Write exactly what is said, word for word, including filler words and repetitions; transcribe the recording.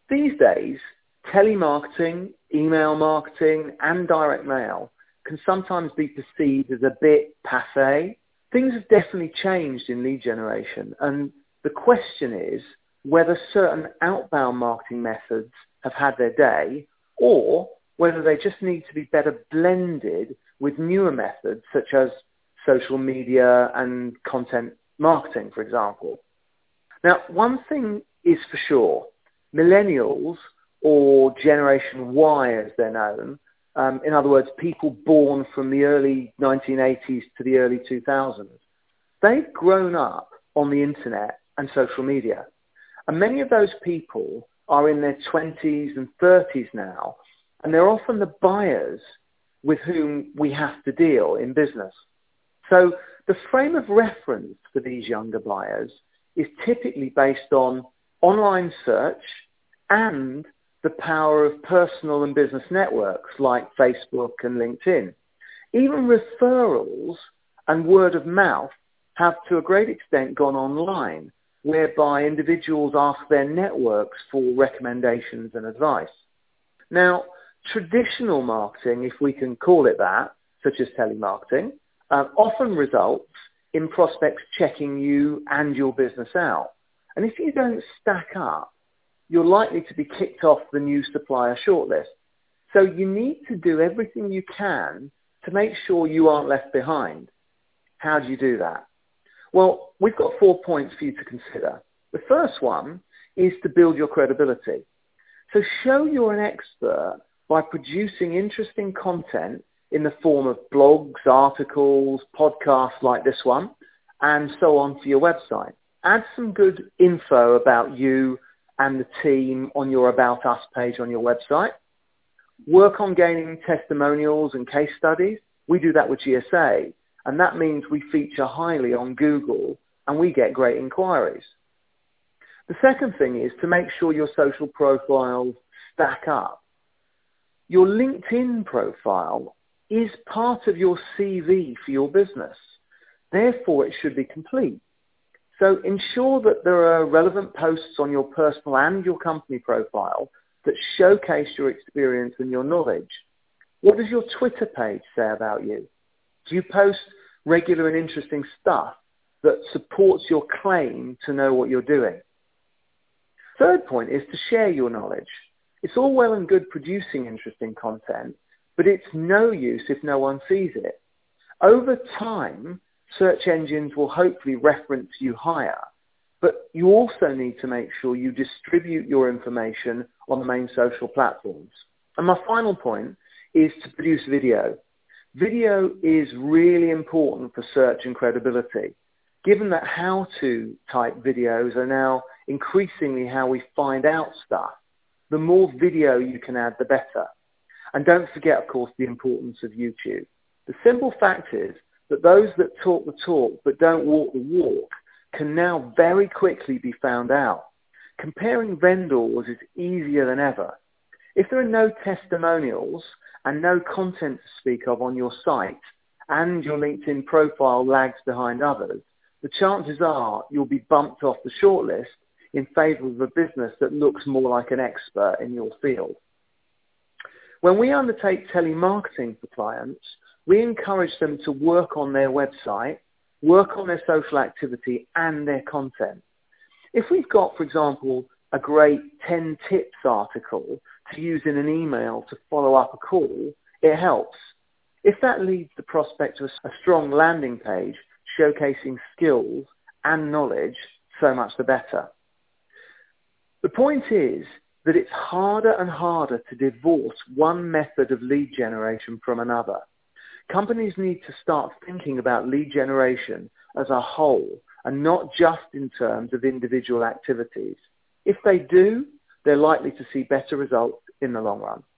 These days, telemarketing, email marketing, and direct mail can sometimes be perceived as a bit passé. Things have definitely changed in lead generation, and the question is whether certain outbound marketing methods have had their day, or whether they just need to be better blended with newer methods such as social media and content marketing, for example. Now, one thing is for sure, millennials, or Generation Y as they're known, um, in other words, people born from the early nineteen eighties to the early two thousands, they've grown up on the internet and social media. And many of those people are in their twenties and thirties now, and they're often the buyers with whom we have to deal in business. So the frame of reference for these younger buyers is typically based on online search and the power of personal and business networks like Facebook and LinkedIn. Even referrals and word of mouth have to a great extent gone online, whereby individuals ask their networks for recommendations and advice. Now, traditional marketing, if we can call it that, such as telemarketing, uh, often results in prospects checking you and your business out. And if you don't stack up, you're likely to be kicked off the new supplier shortlist. So you need to do everything you can to make sure you aren't left behind. How do you do that? Well, we've got four points for you to consider. The first one is to build your credibility. So show you're an expert by producing interesting content in the form of blogs, articles, podcasts like this one, and so on for your website. Add some good info about you and the team on your About Us page on your website. Work on gaining testimonials and case studies. We do that with G S A, and that means we feature highly on Google and we get great inquiries. The second thing is to make sure your social profiles stack up. Your LinkedIn profile is part of your C V for your business. Therefore, it should be complete. So ensure that there are relevant posts on your personal and your company profile that showcase your experience and your knowledge. What does your Twitter page say about you? Do you post regular and interesting stuff that supports your claim to know what you're doing? Third point is to share your knowledge. It's all well and good producing interesting content, but it's no use if no one sees it. Over time, search engines will hopefully reference you higher, but you also need to make sure you distribute your information on the main social platforms. And my final point is to produce video. Video is really important for search and credibility, given that how-to type videos are now increasingly how we find out stuff. The more video you can add, the better. And don't forget, of course, the importance of YouTube. The simple fact is that those that talk the talk but don't walk the walk can now very quickly be found out. Comparing vendors is easier than ever. If there are no testimonials and no content to speak of on your site and your LinkedIn profile lags behind others, the chances are you'll be bumped off the shortlist in favor of a business that looks more like an expert in your field. When we undertake telemarketing for clients, we encourage them to work on their website, work on their social activity and their content. If we've got, for example, a great ten tips article to use in an email to follow up a call, it helps. If that leads the prospect to a strong landing page showcasing skills and knowledge, so much the better. The point is that it's harder and harder to divorce one method of lead generation from another. Companies need to start thinking about lead generation as a whole and not just in terms of individual activities. If they do, they're likely to see better results in the long run.